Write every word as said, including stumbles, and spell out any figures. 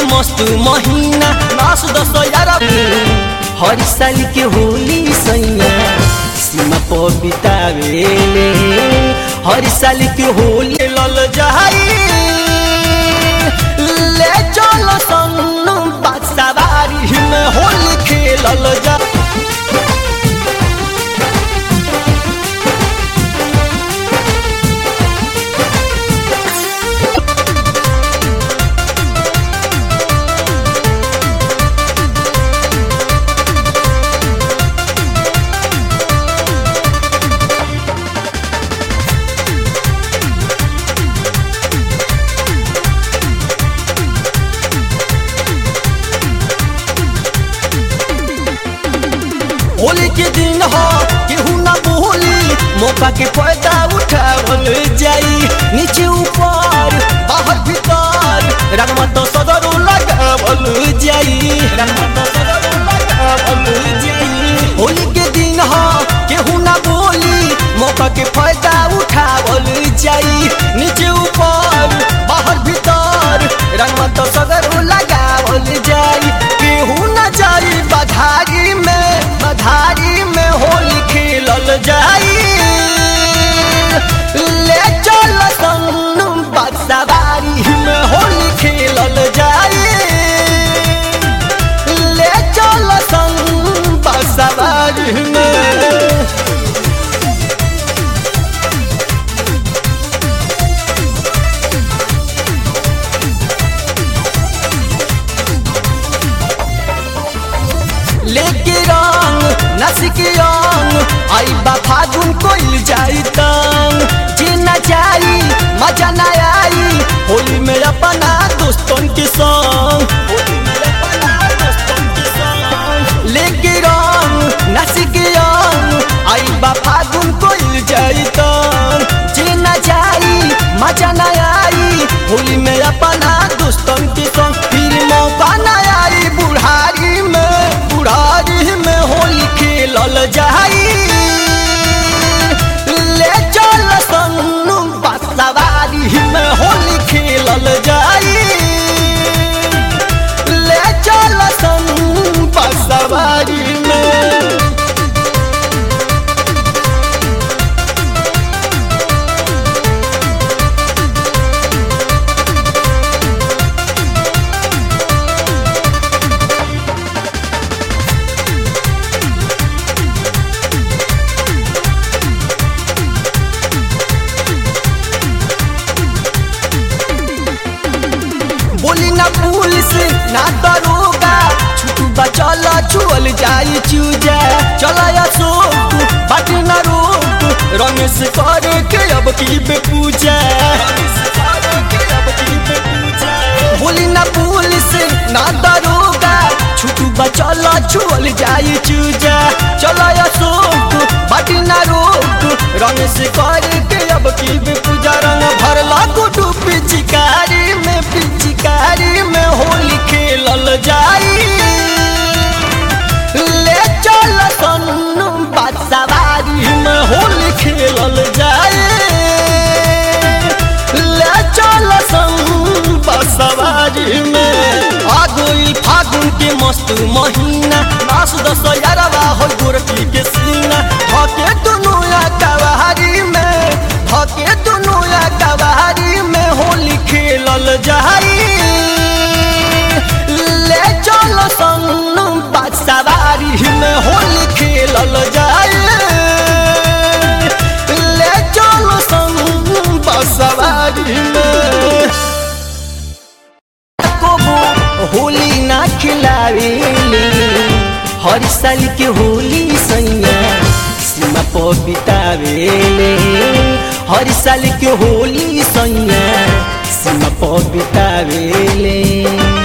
के मस्त महीना नास दस यारा हर साल के होली सैया सीमा पर बितावेले हर साल के होली लल जाई ले चलो संग बासवारी में होली खेलल जा होली के दिन हो केहू ना बोली मौका के फायदा उठावल जाई नीचे ऊपर बाहर भीतर रंगवा तो सदरो लगावल जाई रंगवा तो सदरो लगावल जाई होली के दिन हो केहू ना बोली मौका के फायदा उठावल जाई नीचे ऊपर बाहर भीतर रंगवा तो सदरो लगावल जाई केहू ना जाई बधारी में बधारी में होली खेलल जाई ले चल संग बासवारी में होली खेलल जाई ले चल संग बासवारी में लेके रंग नसिके अंग आई बा फागुन कोइल जाई तंग जीना जाई मजा ना आई होली में अपना दोस्तन के संग होली में अपना दोस्तन के संग लेके रंग नसिके अंग आई बा फागुन कोइल जाई तंग जीना जाई मजा ना आई होली में अपना दोस्तन के संग फिर मौका ना आई बुढ़ारी में बुढ़ारी में होली खेलल जाई ले चल संग बासवारी में होली खेलल जाई ले चल संग बासवारी में बोली ना पुलिस ना दरोगा छुटू बचल छुअल जाई चूजा चला अशोक बाट ना रोक रमेश कर के अब की बे पूजा बोली ना पुलिस ना दरोगा छुटू बचल छुअल जाई चूजा चला अशोक बाट ना रोक रमेश कर के अब की बे पूजा रंग भरला गुडू पिचकारी में पिचकारी में होली खेलल जाई ले चल संग बासवारी में होली खेलल जाई ले चल संग बासवारी में आ गइल फागुन के मस्त महीना नास दस यारवा हो गोरकी के सीना धके दुनु या कवारी में धके दुनु या कवारी में होली खेलल जाई ले चल संग बासवारी में होली खेलल जाई ले चल संग बासवारी में होली ना खिलावेली हर साल के होली सैया सीमा पर बितावेले हर साल के होली सैया सीमा पर बितावेले।